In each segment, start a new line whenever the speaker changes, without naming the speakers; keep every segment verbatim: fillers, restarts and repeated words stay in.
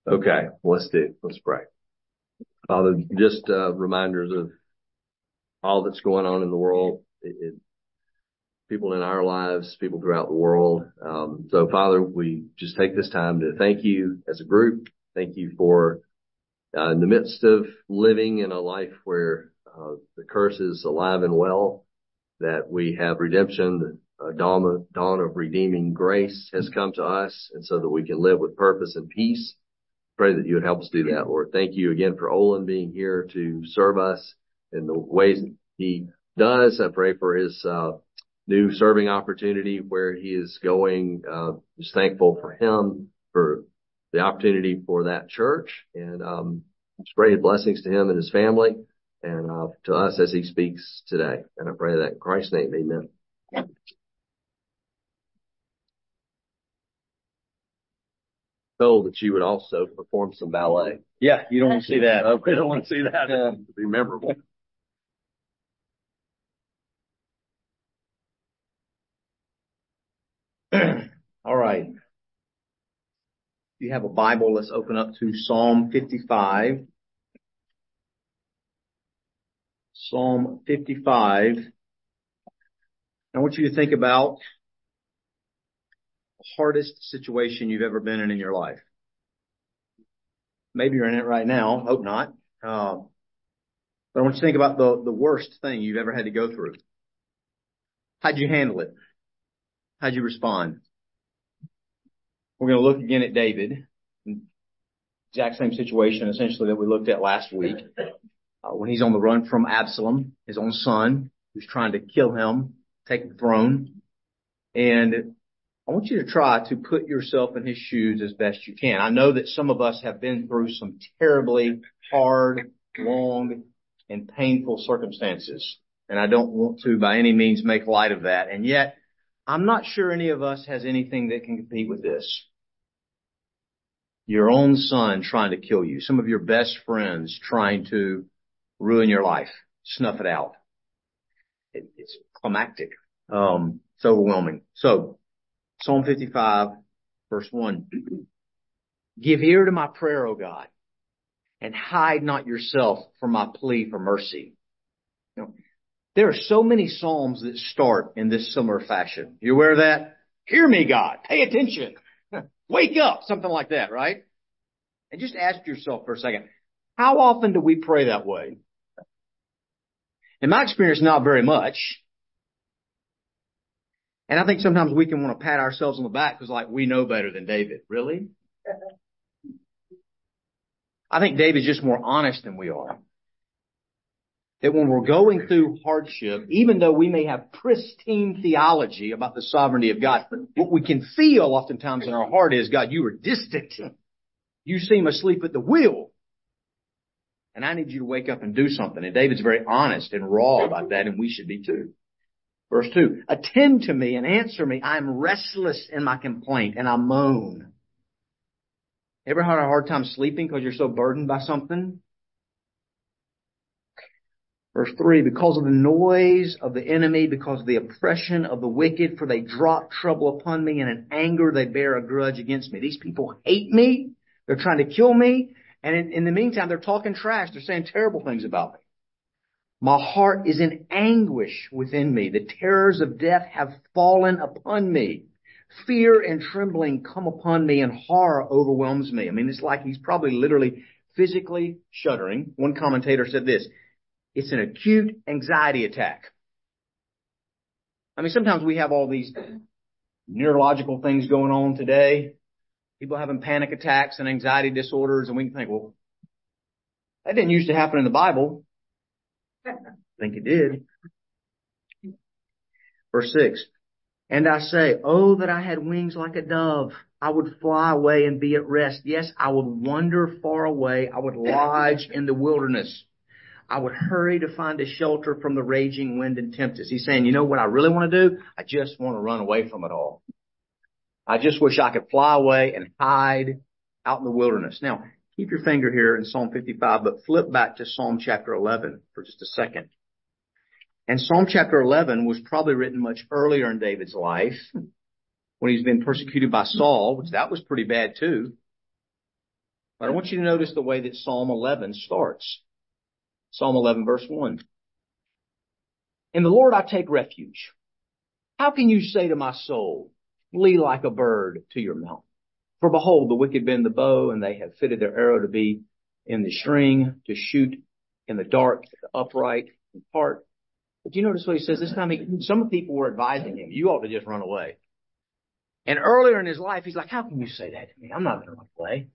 Okay, let's do. Let's pray. Father, just uh, reminders of all that's going on in the world, it, it, people in our lives, people throughout the world. Um, so, Father, we just take this time to thank you as a group. Thank you for uh, in the midst of living in a life where uh, the curse is alive and well, that we have redemption, the uh, dawn of, dawn of redeeming grace has come to us, and so that we can live with purpose and peace. Pray that you would help us do that, Lord. Thank you again for Olin being here to serve us in the ways that he does. I pray for his uh, new serving opportunity where he is going. Uh, just thankful for him, for the opportunity for that church, and um, just pray blessings to him and his family and uh, to us as he speaks today. And I pray that in Christ's name, amen. Told that you would also perform some ballet.
Yeah, you don't want to see that.
Uh, we don't want to see that.
Yeah.
To be memorable.
All right. If you have a Bible, let's open up to Psalm fifty-five. Psalm fifty-five. I want you to think about the hardest situation you've ever been in in your life. Maybe you're in it right now. Hope not. Uh, but I want you to think about the, the worst thing you've ever had to go through. How'd you handle it? How'd you respond? We're going to look again at David. Exact same situation, essentially, that we looked at last week. Uh, when he's on the run from Absalom, his own son, who's trying to kill him, take the throne. And I want you to try to put yourself in his shoes as best you can. I know that some of us have been through some terribly hard, long, and painful circumstances. And I don't want to by any means make light of that. And yet, I'm not sure any of us has anything that can compete with this. Your own son trying to kill you. Some of your best friends trying to ruin your life. Snuff it out. It, it's climactic. Um, it's overwhelming. So, Psalm fifty-five, verse one. Give ear to my prayer, O God, and hide not yourself from my plea for mercy. You know, there are so many Psalms that start in this similar fashion. You aware of that? Hear me, God. Pay attention. Wake up. Something like that, right? And just ask yourself for a second, how often do we pray that way? In my experience, not very much. And I think sometimes we can want to pat ourselves on the back because, like, we know better than David. Really? I think David's just more honest than we are. That when we're going through hardship, even though we may have pristine theology about the sovereignty of God, what we can feel oftentimes in our heart is, God, you are distant. You seem asleep at the wheel. And I need you to wake up and do something. And David's very honest and raw about that, and we should be too. Verse two, attend to me and answer me. I am restless in my complaint, and I moan. Ever had a hard time sleeping because you're so burdened by something? Verse three, because of the noise of the enemy, because of the oppression of the wicked, for they drop trouble upon me, and in anger they bear a grudge against me. These people hate me. They're trying to kill me. And in, in the meantime, they're talking trash. They're saying terrible things about me. My heart is in anguish within me. The terrors of death have fallen upon me. Fear and trembling come upon me, and horror overwhelms me. I mean, it's like he's probably literally physically shuddering. One commentator said this, it's an acute anxiety attack. I mean, sometimes we have all these neurological things going on today. People having panic attacks and anxiety disorders, and we can think, well, that didn't used to happen in the Bible. I think it did. Verse six. And I say, oh, that I had wings like a dove. I would fly away and be at rest. Yes, I would wander far away. I would lodge in the wilderness. I would hurry to find a shelter from the raging wind and tempest. He's saying, you know what I really want to do? I just want to run away from it all. I just wish I could fly away and hide out in the wilderness. Now, keep your finger here in Psalm fifty-five, but flip back to Psalm chapter eleven for just a second. And Psalm chapter eleven was probably written much earlier in David's life when he's been persecuted by Saul, which that was pretty bad too. But I want you to notice the way that Psalm eleven starts. Psalm eleven, verse one. In the Lord I take refuge. How can you say to my soul, flee like a bird to your mountain? For behold, the wicked bend the bow, and they have fitted their arrow to be in the string, to shoot in the dark, the upright in part. But you notice what he says this time? He, some people were advising him, you ought to just run away. And earlier in his life, he's like, how can you say that to me? I'm not going to run away.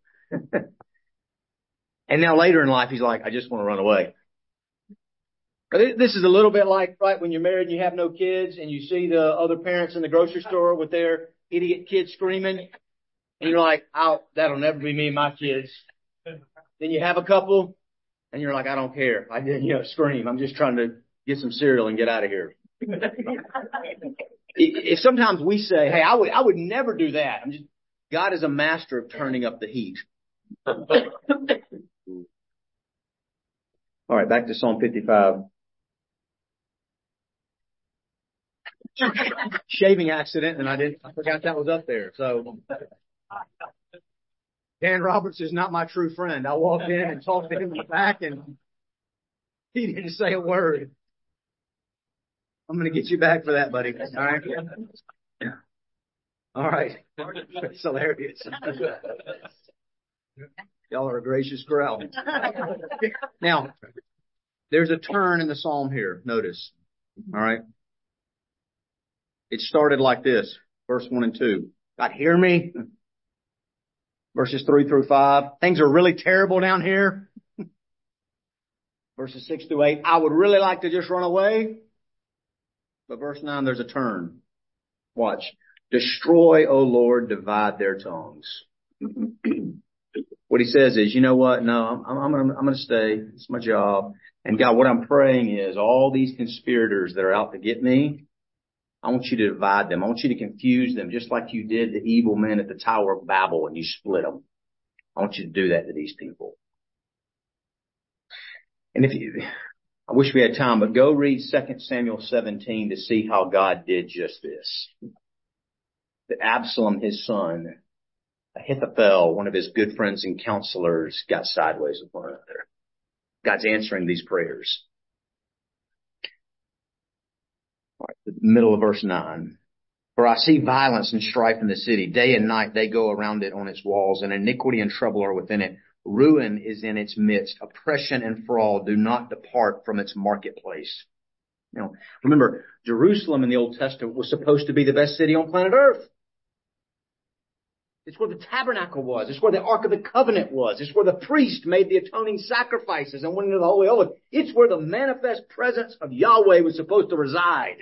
And now later in life, he's like, I just want to run away. But this is a little bit like, right, when you're married and you have no kids and you see the other parents in the grocery store with their idiot kids screaming. And you're like, oh, that'll never be me and my kids. Then you have a couple and you're like, I don't care. I didn't, you know, scream. I'm just trying to get some cereal and get out of here. If sometimes we say, hey, I would, I would never do that. I'm just, God is a master of turning up the heat. All right, back to Psalm fifty-five. Shaving accident, and I didn't, I forgot that was up there. So Dan Roberts is not my true friend. I walked in and talked to him in the back, and he didn't say a word. I'm going to get you back for that, buddy. All right. All right. That's hilarious. Y'all are a gracious crowd. Now, there's a turn in the psalm here. Notice. All right. It started like this, verse one and two. God, hear me? Verses three through five. Things are really terrible down here. Verses six through eight. I would really like to just run away. But verse nine, there's a turn. Watch. Destroy, O Lord, divide their tongues. What he says is, you know what? No, I'm, I'm, I'm going to stay. It's my job. And God, what I'm praying is all these conspirators that are out to get me, I want you to divide them. I want you to confuse them just like you did the evil men at the Tower of Babel and you split them. I want you to do that to these people. And if you, I wish we had time, but go read Second Samuel seventeen to see how God did just this. That Absalom, his son, Ahithophel, one of his good friends and counselors, got sideways with one another. God's answering these prayers. All right, the middle of verse nine. For I see violence and strife in the city. Day and night they go around it on its walls, and iniquity and trouble are within it. Ruin is in its midst. Oppression and fraud do not depart from its marketplace. Now, remember, Jerusalem in the Old Testament was supposed to be the best city on planet Earth. It's where the tabernacle was. It's where the Ark of the Covenant was. It's where the priest made the atoning sacrifices and went into the Holy of Holies. It's where the manifest presence of Yahweh was supposed to reside.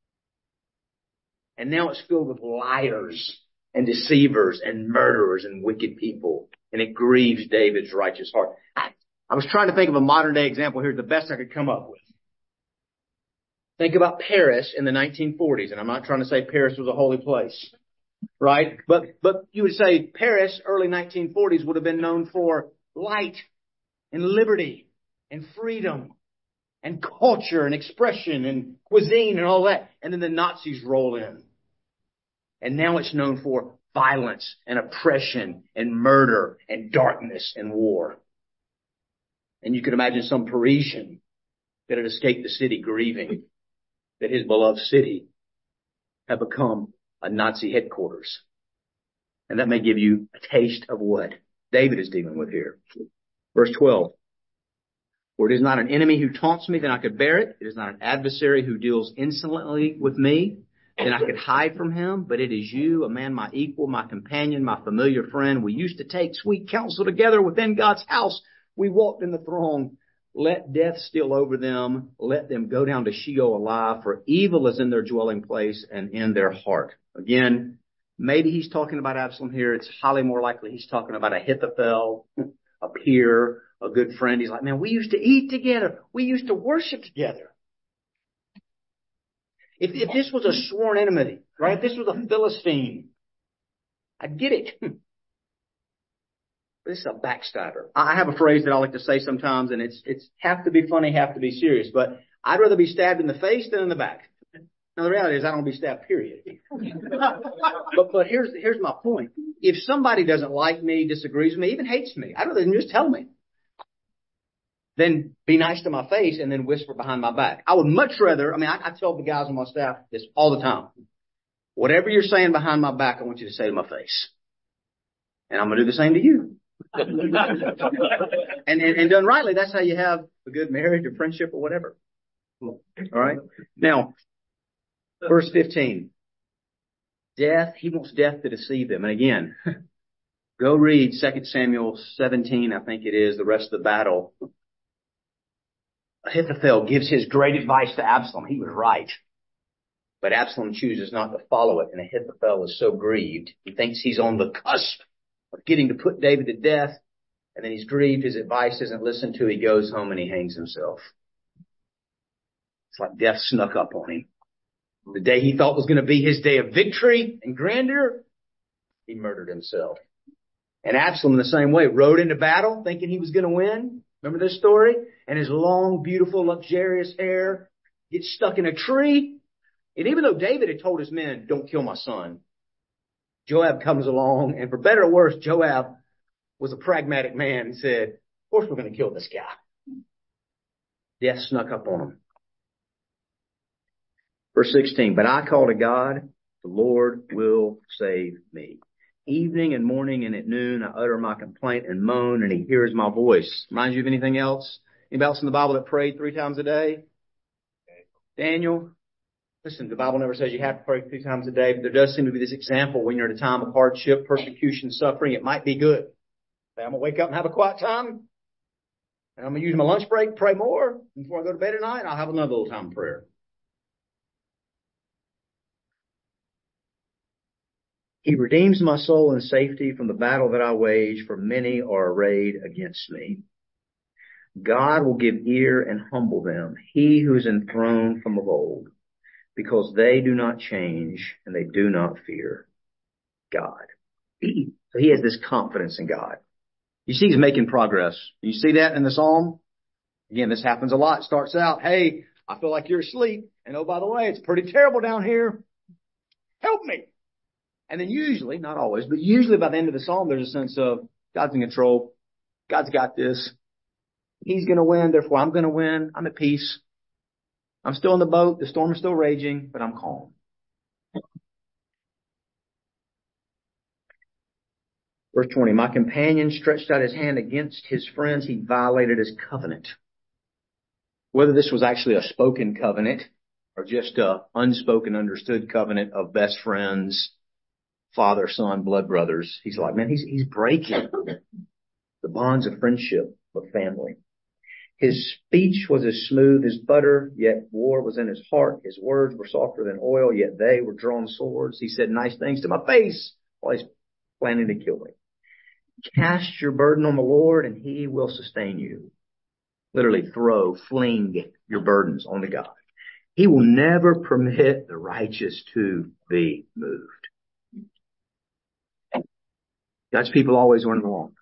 And now it's filled with liars and deceivers and murderers and wicked people. And it grieves David's righteous heart. I, I was trying to think of a modern day example here, the best I could come up with. Think about Paris in the nineteen forties. And I'm not trying to say Paris was a holy place. Right? But, but you would say Paris, early nineteen forties, would have been known for light and liberty and freedom and culture and expression and cuisine and all that. And then the Nazis roll in. And now it's known for violence and oppression and murder and darkness and war. And you could imagine some Parisian that had escaped the city grieving that his beloved city had become a Nazi headquarters. And that may give you a taste of what David is dealing with here. Verse twelve. For it is not an enemy who taunts me, then I could bear it. It is not an adversary who deals insolently with me, then I could hide from him. But it is you, a man my equal, my companion, my familiar friend. We used to take sweet counsel together within God's house. We walked in the throng. Let death steal over them. Let them go down to Sheol alive, for evil is in their dwelling place and in their heart. Again, maybe he's talking about Absalom here. It's highly more likely he's talking about Ahithophel, a peer, a good friend. He's like, man, we used to eat together. We used to worship together. If, if this was a sworn enemy, right? If this was a Philistine, I'd get it. But this is a backstabber. I have a phrase that I like to say sometimes, and it's, it's have to be funny, have to be serious. But I'd rather be stabbed in the face than in the back. Now, the reality is I don't be staffed, period. but but here's here's my point. If somebody doesn't like me, disagrees with me, even hates me, I'd rather them just tell me. Then be nice to my face and then whisper behind my back. I would much rather, I mean, I, I tell the guys on my staff this all the time. Whatever you're saying behind my back, I want you to say to my face. And I'm going to do the same to you. and, and, and done rightly, that's how you have a good marriage or friendship or whatever. All right. Now, verse fifteen. Death, he wants death to deceive them. And again, go read Second Samuel seventeen, I think it is, the rest of the battle. Ahithophel gives his great advice to Absalom. He was right. But Absalom chooses not to follow it. And Ahithophel is so grieved. He thinks he's on the cusp of getting to put David to death. And then he's grieved. His advice isn't listened to. He goes home and he hangs himself. It's like death snuck up on him. The day he thought was going to be his day of victory and grandeur, he murdered himself. And Absalom, in the same way, rode into battle thinking he was going to win. Remember this story? And his long, beautiful, luxurious hair gets stuck in a tree. And even though David had told his men, don't kill my son, Joab comes along, and for better or worse, Joab was a pragmatic man and said, of course we're going to kill this guy. Death snuck up on him. Verse sixteen, but I call to God, the Lord will save me. Evening and morning and at noon, I utter my complaint and moan, and he hears my voice. Reminds you of anything else? Anybody else in the Bible that prayed three times a day? Daniel? Listen, the Bible never says you have to pray three times a day, but there does seem to be this example when you're at a time of hardship, persecution, suffering. It might be good. I'm going to wake up and have a quiet time, and I'm going to use my lunch break, pray more. Before I go to bed at night, I'll have another little time of prayer. He redeems my soul in safety from the battle that I wage, for many are arrayed against me. God will give ear and humble them, he who is enthroned from of old, because they do not change and they do not fear God. So he has this confidence in God. You see he's making progress. You see that in the Psalm? Again, this happens a lot. It starts out, hey, I feel like you're asleep. And oh, by the way, it's pretty terrible down here. Help me. And then usually, not always, but usually by the end of the Psalm, there's a sense of God's in control. God's got this. He's going to win. Therefore, I'm going to win. I'm at peace. I'm still in the boat. The storm is still raging, but I'm calm. Verse twenty, my companion stretched out his hand against his friends. He violated his covenant. Whether this was actually a spoken covenant or just a unspoken, understood covenant of best friends, father, son, blood brothers. He's like, man, he's, he's breaking the bonds of friendship, of family. His speech was as smooth as butter, yet war was in his heart. His words were softer than oil, yet they were drawn swords. He said nice things to my face while he's planning to kill me. Cast your burden on the Lord and he will sustain you. Literally throw, fling your burdens onto God. He will never permit the righteous to be moved. God's people always run along.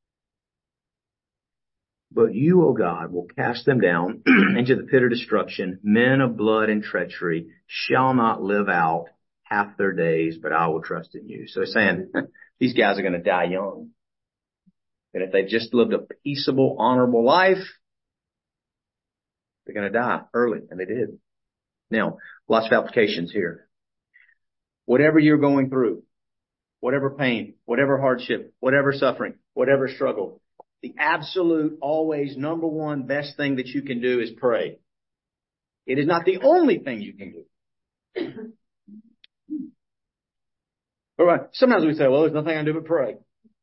But you, O God, will cast them down into the pit of destruction. Men of blood and treachery shall not live out half their days, but I will trust in you. So he's saying these guys are going to die young. And if they've just lived a peaceable, honorable life, they're going to die early. And they did. Now, lots of applications here. Whatever you're going through, whatever pain, whatever hardship, whatever suffering, whatever struggle, the absolute, always, number one best thing that you can do is pray. It is not the only thing you can do. All right. Sometimes we say, well, there's nothing I can do but pray.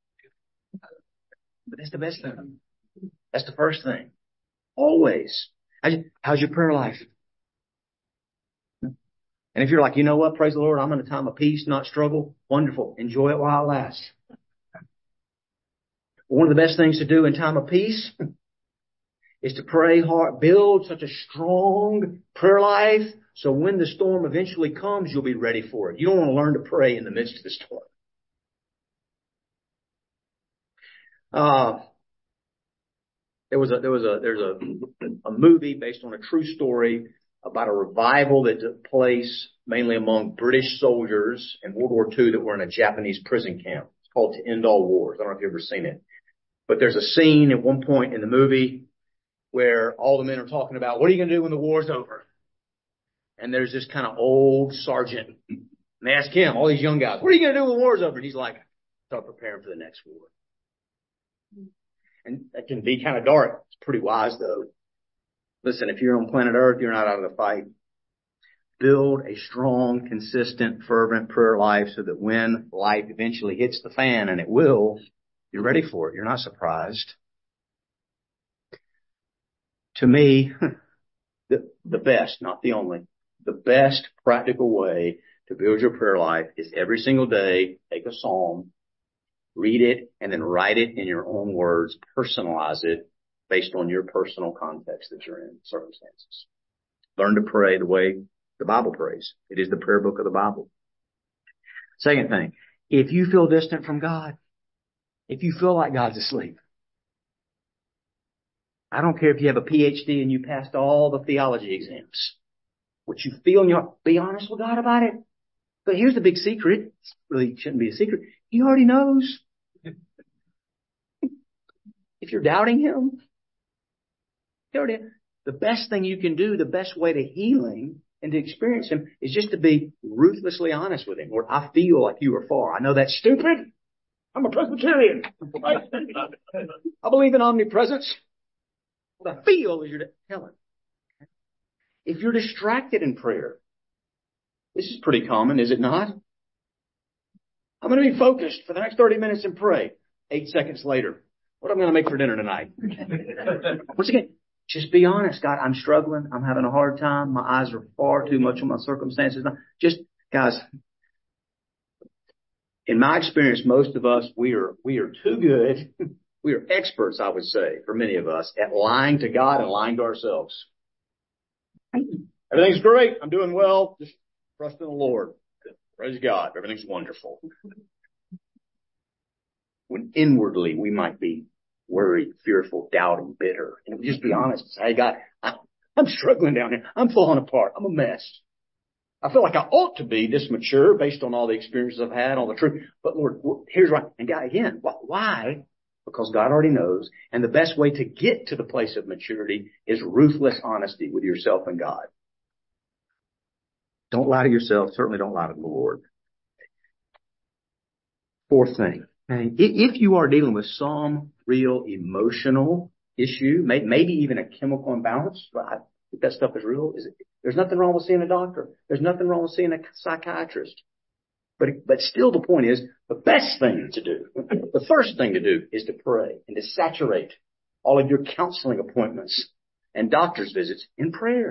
But that's the best thing. That's the first thing. Always. How's your prayer life? And if you're like, you know what, praise the Lord, I'm in a time of peace, not struggle, wonderful. Enjoy it while it lasts. One of the best things to do in time of peace is to pray hard, build such a strong prayer life so when the storm eventually comes, you'll be ready for it. You don't want to learn to pray in the midst of the storm. Uh, there was a, there was a, there's a, a movie based on a true story about a revival that took place mainly among British soldiers in World War Two that were in a Japanese prison camp. It's called To End All Wars. I don't know if you've ever seen it. But there's a scene at one point in the movie where all the men are talking about, what are you going to do when the war's over? And there's this kind of old sergeant. And they ask him, all these young guys, what are you going to do when the war's over? And he's like, start preparing for the next war. And that can be kind of dark. It's pretty wise, though. Listen, if you're on planet Earth, you're not out of the fight. Build a strong, consistent, fervent prayer life so that when life eventually hits the fan, and it will, you're ready for it. You're not surprised. To me, the, the best, not the only, the best practical way to build your prayer life is every single day, take a psalm, read it, and then write it in your own words, personalize it based on your personal context that you're in, circumstances. Learn to pray the way the Bible prays. It is the prayer book of the Bible. Second thing, if you feel distant from God, if you feel like God's asleep, I don't care if you have a P H D and you passed all the theology exams. What you feel in your heart, be honest with God about it. But here's the big secret. It really shouldn't be a secret. He already knows. If you're doubting Him, He already, the best thing you can do, the best way to healing and to experience Him is just to be ruthlessly honest with Him. Lord, I feel like you are far. I know that's stupid. I'm a Presbyterian. I believe in omnipresence. What I feel is you're telling. If you're distracted in prayer, this is pretty common, is it not? I'm going to be focused for the next thirty minutes and pray. Eight seconds later, what am I going to make for dinner tonight? Once again, just be honest. God, I'm struggling. I'm having a hard time. My eyes are far too much on my circumstances. Just, guys, in my experience, most of us, we are, we are too good. We are experts, I would say, for many of us, at lying to God and lying to ourselves. Everything's great. I'm doing well. Just trust in the Lord. Praise God. Everything's wonderful. When inwardly we might be worried, fearful, doubting, bitter. And just be honest and say, hey, God, I, I'm struggling down here. I'm falling apart. I'm a mess. I feel like I ought to be this mature based on all the experiences I've had, all the truth. But Lord, here's why. And God, again, why? Because God already knows. And the best way to get to the place of maturity is ruthless honesty with yourself and God. Don't lie to yourself. Certainly don't lie to the Lord. Fourth thing. If you are dealing with some real emotional issue, maybe even a chemical imbalance, right? If that stuff is real, is it, there's nothing wrong with seeing a doctor. There's nothing wrong with seeing a psychiatrist. But, but still the point is, the best thing to do, the first thing to do is to pray and to saturate all of your counseling appointments and doctor's visits in prayer.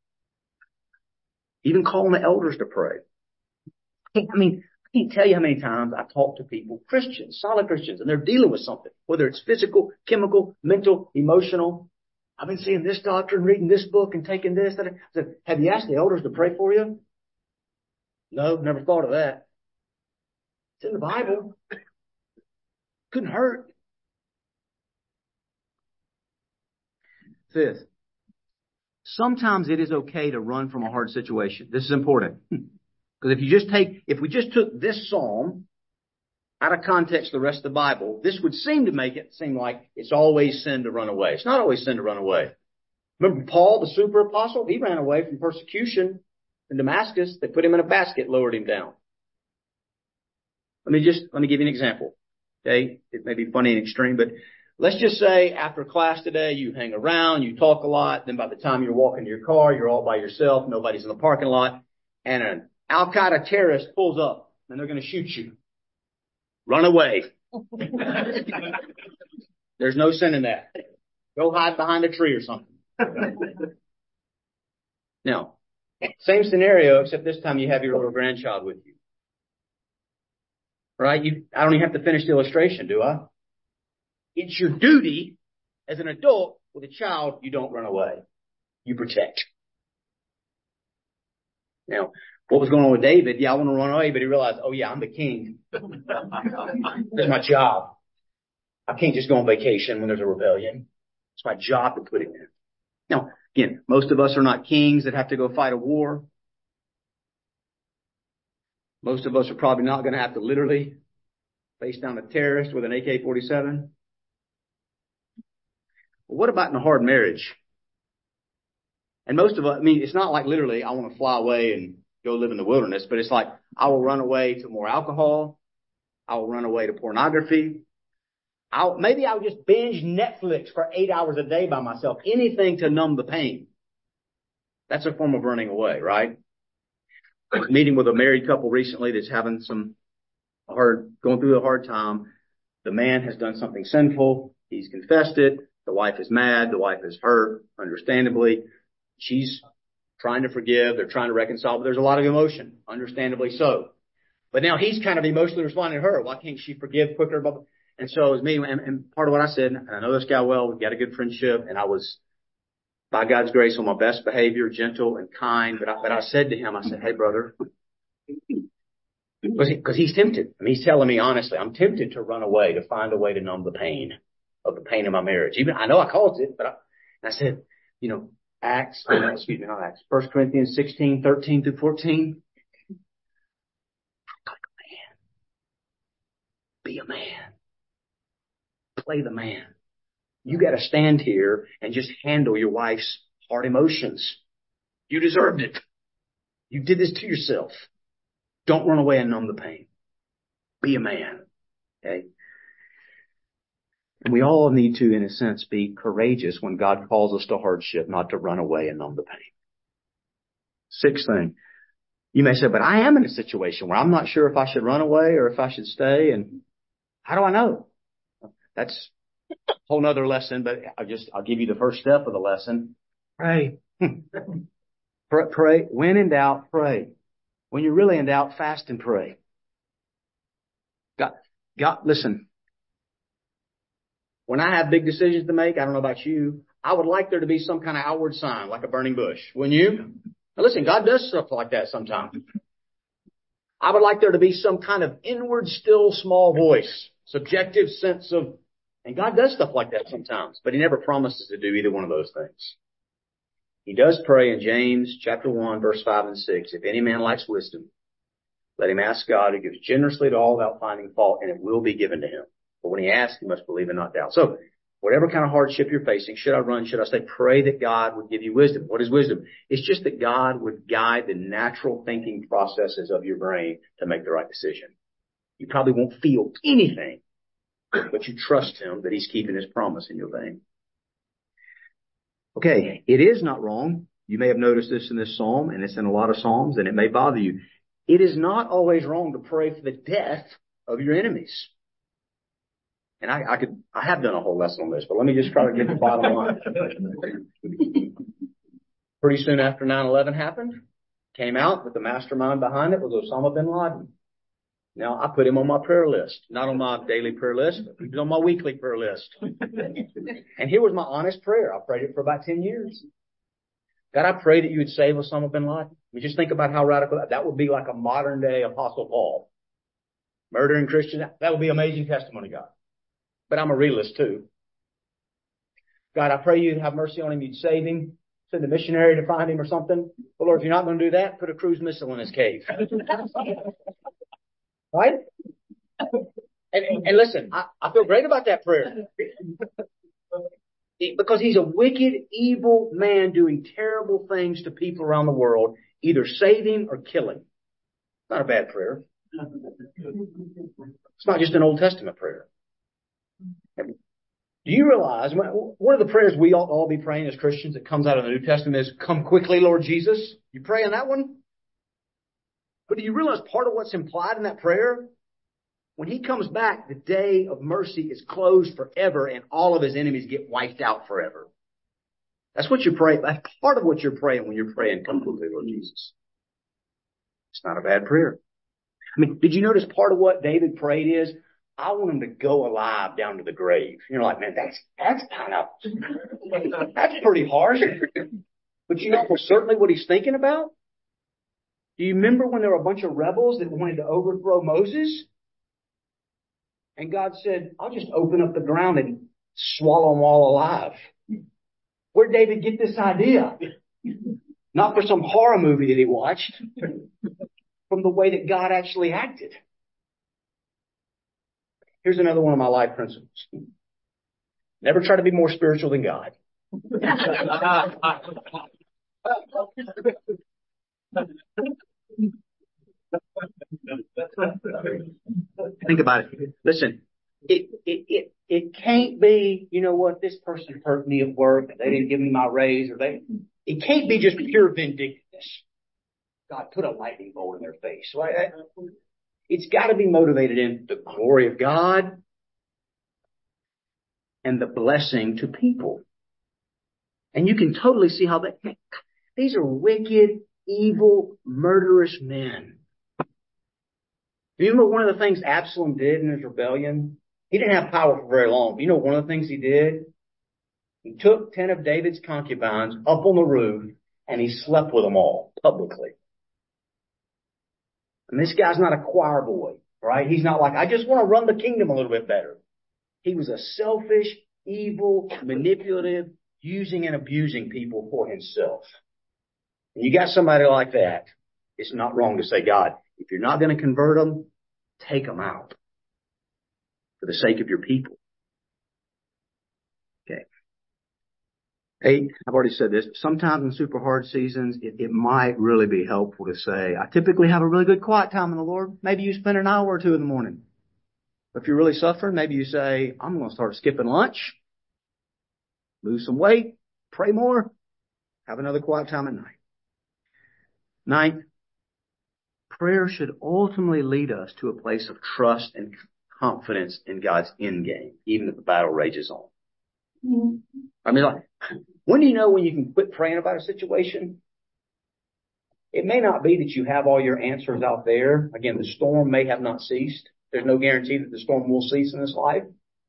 Even calling the elders to pray. I mean, I can't tell you how many times I talk to people, Christians, solid Christians, and they're dealing with something, whether it's physical, chemical, mental, emotional. I've been seeing this doctor and reading this book and taking this. That. I said, have you asked the elders to pray for you? No, never thought of that. It's in the Bible. Couldn't hurt. Fifth, sometimes it is okay to run from a hard situation. This is important. Because if you just take, if we just took this psalm out of context the rest of the Bible, this would seem to make it seem like it's always sin to run away. It's not always sin to run away. Remember Paul, the super apostle? He ran away from persecution in Damascus. They put him in a basket, lowered him down. Let me just, let me give you an example. Okay. It may be funny and extreme, but let's just say after class today, you hang around, you talk a lot. Then by the time you're walking to your car, you're all by yourself. Nobody's in the parking lot, and an Al-Qaeda terrorist pulls up and they're going to shoot you. Run away. There's no sin in that. Go hide behind a tree or something. Now, same scenario, except this time you have your little grandchild with you. Right? You, I don't even have to finish the illustration, do I? It's your duty as an adult with a child, you don't run away. You protect. Now, what was going on with David? Yeah, I want to run away, but he realized, oh yeah, I'm the king. That's my job. I can't just go on vacation when there's a rebellion. It's my job to put him in. Now, Again, most of us are not kings that have to go fight a war. Most of us are probably not going to have to literally face down a terrorist with an A K forty-seven. But what about in a hard marriage? And most of us, I mean, it's not like literally I want to fly away and go live in the wilderness, but it's like I will run away to more alcohol. I will run away to pornography. I'll, maybe I'll just binge Netflix for eight hours a day by myself. Anything to numb the pain. That's a form of running away, right? I was meeting with a married couple recently that's having some hard, going through a hard time. The man has done something sinful. He's confessed it. The wife is mad. The wife is hurt, understandably. She's trying to forgive. They're trying to reconcile, but there's a lot of emotion, understandably so. But now he's kind of emotionally responding to her. Why can't she forgive quicker? And so it was me, and, and part of what I said, and I know this guy well, we've got a good friendship, and I was, by God's grace, on my best behavior, gentle and kind. But I, but I said to him, I said, hey, brother, because he, because he's tempted. I mean, he's telling me honestly, I'm tempted to run away, to find a way to numb the pain of the pain of my marriage. Even I know I caused it, but I, and I said, you know, Acts, oh, excuse me, not Acts, First Corinthians sixteen, thirteen through fourteen. Like a man. Be a man. Play the man. You got to stand here and just handle your wife's hard emotions. You deserved it. You did this to yourself. Don't run away and numb the pain. Be a man. Okay? And we all need to, in a sense, be courageous when God calls us to hardship, not to run away and numb the pain. Sixth thing. You may say, but I am in a situation where I'm not sure if I should run away or if I should stay. And how do I know? That's a whole nother lesson, but I'll just, I'll give you the first step of the lesson. Pray. pray. Pray. When in doubt, pray. When you're really in doubt, fast and pray. God, God, listen. When I have big decisions to make, I don't know about you, I would like there to be some kind of outward sign, like a burning bush. Wouldn't you? Now listen, God does stuff like that sometimes. I would like there to be some kind of inward, still, small voice, subjective sense of, and God does stuff like that sometimes, but He never promises to do either one of those things. He does pray in James chapter one, verse five and six. If any man lacks wisdom, let him ask God, who gives generously to all without finding fault, and it will be given to him. But when he asks, he must believe and not doubt. So, whatever kind of hardship you're facing, should I run, should I stay? Pray that God would give you wisdom. What is wisdom? It's just that God would guide the natural thinking processes of your brain to make the right decision. You probably won't feel anything, but you trust Him that He's keeping His promise in your vein. Okay, it is not wrong. You may have noticed this in this psalm, and it's in a lot of psalms, and it may bother you. It is not always wrong to pray for the death of your enemies. And I, I could, I have done a whole lesson on this, but let me just try to get the bottom line. Pretty soon after nine eleven happened, came out with the mastermind behind it was Osama bin Laden. Now, I put him on my prayer list, not on my daily prayer list, but he was on my weekly prayer list. And here was my honest prayer. I prayed it for about ten years. God, I pray that you would save Osama bin Laden. I mean, just think about how radical that, that would be, like a modern day Apostle Paul. Murdering Christians, that would be amazing testimony, God. But I'm a realist too. God, I pray you'd have mercy on him, you'd save him, send a missionary to find him or something. But Lord, if you're not going to do that, put a cruise missile in his cave. Right? And, and listen, I, I feel great about that prayer. Because he's a wicked, evil man doing terrible things to people around the world, either save him or kill him. It's not a bad prayer. It's not just an Old Testament prayer. Do you realize, one of the prayers we ought to all be praying as Christians that comes out of the New Testament is, come quickly, Lord Jesus? You pray in that one? But do you realize part of what's implied in that prayer? When he comes back, the day of mercy is closed forever and all of his enemies get wiped out forever. That's what you're praying. That's part of what you're praying when you're praying, come quickly, Lord Jesus. It's not a bad prayer. I mean, did you notice part of what David prayed is, I want him to go alive down to the grave. You're like, man, that's, that's kind of, that's pretty harsh. But you know certainly what he's thinking about? Do you remember when there were a bunch of rebels that wanted to overthrow Moses? And God said, I'll just open up the ground and swallow them all alive.
Where'd David get this idea? Not for some horror movie that he watched, from the way that God actually acted. Here's another one of my life principles. Never try to be more spiritual than God. Think about it. Listen, it, it, it, it can't be, you know what, this person hurt me at work, they didn't give me my raise, or they, it can't be just pure vindictiveness. God, put a lightning bolt in their face. Right? It's got to be motivated in the glory of God and the blessing to people. And you can totally see how that, these are wicked, evil, murderous men. Do you remember one of the things Absalom did in his rebellion? He didn't have power for very long. You know one of the things he did? He took ten of David's concubines up on the roof and he slept with them all publicly. And this guy's not a choir boy, right? He's not like, I just want to run the kingdom a little bit better. He was a selfish, evil, manipulative, using and abusing people for himself. And you got somebody like that, it's not wrong to say, God, if you're not going to convert them, take them out for the sake of your people. Okay. Eight, I've already said this. Sometimes in super hard seasons, it, it might really be helpful to say, I typically have a really good quiet time in the Lord. Maybe you spend an hour or two in the morning. But if you're really suffering, maybe you say, I'm going to start skipping lunch, lose some weight, pray more, have another quiet time at night. Ninth, prayer should ultimately lead us to a place of trust and confidence in God's end game, even if the battle rages on. Mm-hmm. I mean, like, when do you know when you can quit praying about a situation? It may not be that you have all your answers out there. Again, the storm may have not ceased. There's no guarantee that the storm will cease in this life.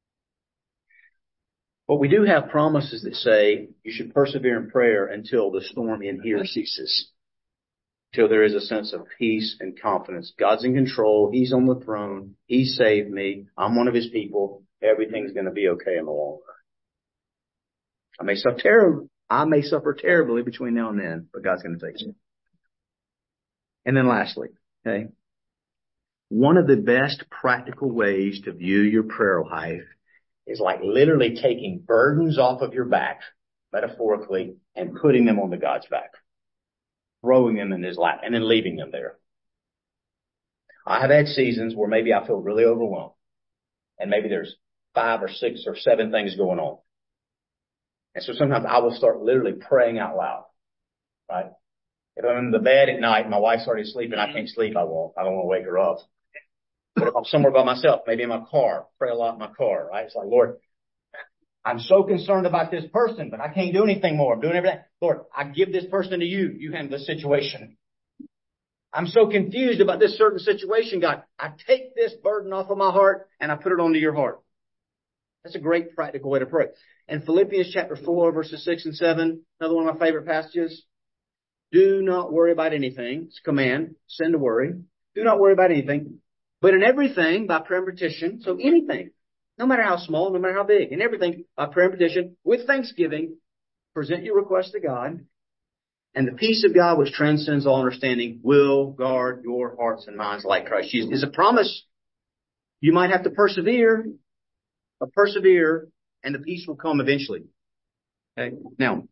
But we do have promises that say you should persevere in prayer until the storm in here ceases. Till there is a sense of peace and confidence. God's in control. He's on the throne. He saved me. I'm one of His people. Everything's going to be okay in the long run. I may suffer terribly. I may suffer terribly between now and then, but God's going to take it. And then lastly, okay, one of the best practical ways to view your prayer life is like literally taking burdens off of your back, metaphorically, and putting them onto God's back. Throwing them in His lap and then leaving them there. I have had seasons where maybe I feel really overwhelmed and maybe there's five or six or seven things going on. And so sometimes I will start literally praying out loud, right? If I'm in the bed at night and my wife's already sleeping, I can't sleep, I won't. I don't want to wake her up. But if I'm somewhere by myself, maybe in my car, pray a lot in my car, right? It's like, Lord, I'm so concerned about this person, but I can't do anything more. I'm doing everything. Lord, I give this person to you. You handle this situation. I'm so confused about this certain situation, God. I take this burden off of my heart and I put it onto your heart. That's a great practical way to pray. And Philippians chapter four, verses six and seven, another one of my favorite passages. Do not worry about anything. It's a command. Sin to worry. Do not worry about anything. But in everything, by prayer and petition, so anything, no matter how small, no matter how big, in everything, by prayer and petition, with thanksgiving, present your request to God, and the peace of God, which transcends all understanding, will guard your hearts and minds like Christ Jesus. It's a promise. You might have to persevere, but persevere, and the peace will come eventually. Okay. Now,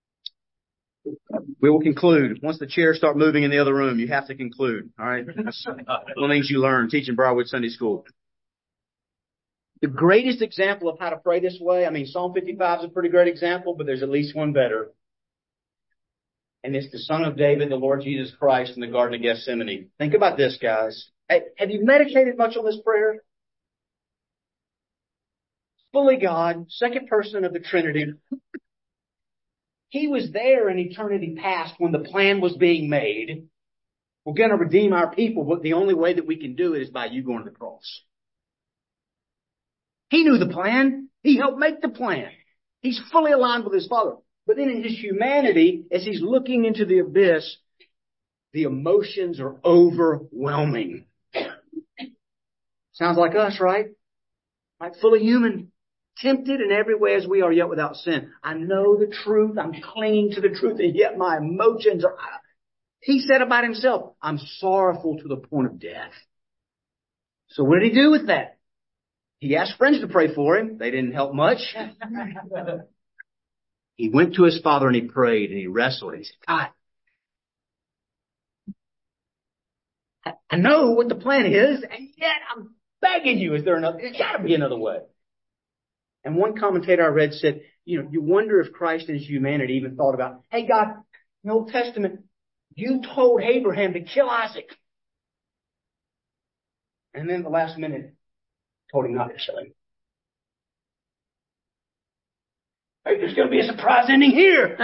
we will conclude. Once the chairs start moving in the other room, you have to conclude. All right. That's one of the things you learn teaching Briarwood Sunday School. The greatest example of how to pray this way, I mean, Psalm fifty-five is a pretty great example, but there's at least one better. And it's the Son of David, the Lord Jesus Christ, in the Garden of Gethsemane. Think about this, guys. Hey, have you meditated much on this prayer? Fully God, second person of the Trinity. He was there in eternity past when the plan was being made. We're going to redeem our people, but the only way that we can do it is by you going to the cross. He knew the plan. He helped make the plan. He's fully aligned with His Father. But then in His humanity, as He's looking into the abyss, the emotions are overwhelming. Sounds like us, right? Like fully human, tempted in every way as we are, yet without sin. I know the truth. I'm clinging to the truth, and yet my emotions are... He said about himself, I'm sorrowful to the point of death. So what did he do with that? He asked friends to pray for him. They didn't help much. He went to his Father and he prayed and he wrestled. And he said, God, I know what the plan is, and yet I'm begging you, is there another? There's got to be another way. And one commentator I read said, you know, you wonder if Christ in his humanity even thought about, hey, God, in the Old Testament, you told Abraham to kill Isaac. And then at the last minute, told him not to kill him. Hey, there's going to be a surprise ending here.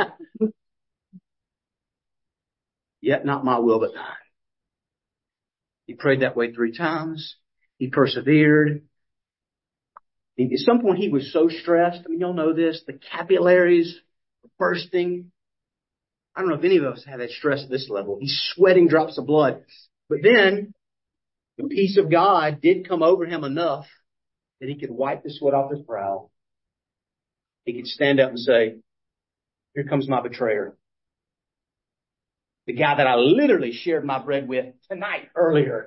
Yet not my will, but thine. He prayed that way three times. He persevered. At some point, he was so stressed. I mean, y'all know this. The capillaries were bursting. I don't know if any of us have that stress at this level. He's sweating drops of blood. But then, the peace of God did come over him enough that he could wipe the sweat off his brow. He could stand up and say, here comes my betrayer. The guy that I literally shared my bread with tonight, earlier.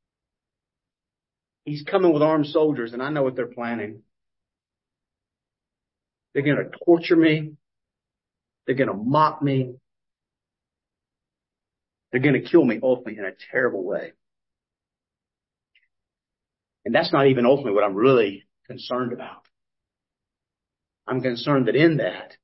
He's coming with armed soldiers, and I know what they're planning. They're going to torture me. They're going to mock me. They're going to kill me ultimately in a terrible way. And that's not even ultimately what I'm really concerned about. I'm concerned that in that,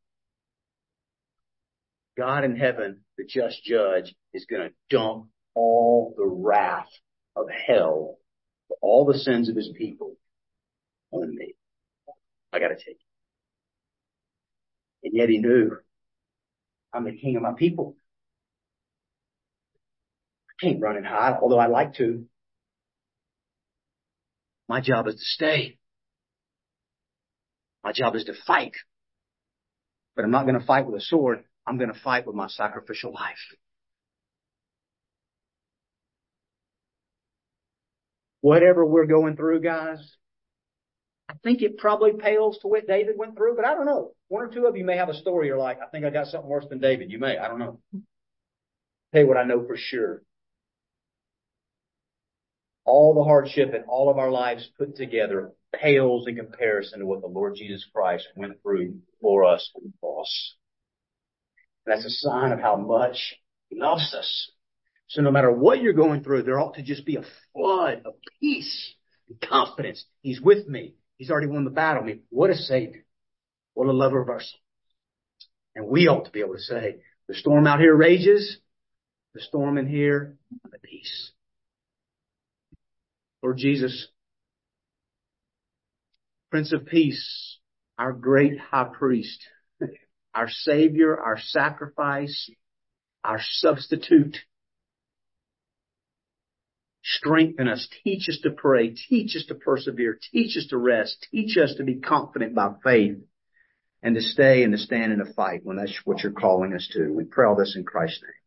God in heaven, the just judge, is going to dump all the wrath of hell for all the sins of his people on me. I got to take it. And yet he knew, I'm the king of my people. I can't run and hide, although I'd like to. My job is to stay. My job is to fight. But I'm not going to fight with a sword. I'm going to fight with my sacrificial life. Whatever we're going through, guys, I think it probably pales to what David went through, but I don't know. One or two of you may have a story you're like, I think I got something worse than David. You may. I don't know. Tell you what I know for sure. All the hardship in all of our lives put together pales in comparison to what the Lord Jesus Christ went through for us on the cross. That's a sign of how much he loves us. So no matter what you're going through, there ought to just be a flood of peace and confidence. He's with me. He's already won the battle. I mean, what a Savior. What a lover of our souls. And we ought to be able to say, the storm out here rages. The storm in here, I'm at peace. Lord Jesus, Prince of Peace, our great high priest, our Savior, our sacrifice, our substitute. Strengthen us. Teach us to pray. Teach us to persevere. Teach us to rest. Teach us to be confident by faith and to stay and to stand and to fight when that's what you're calling us to. We pray all this in Christ's name.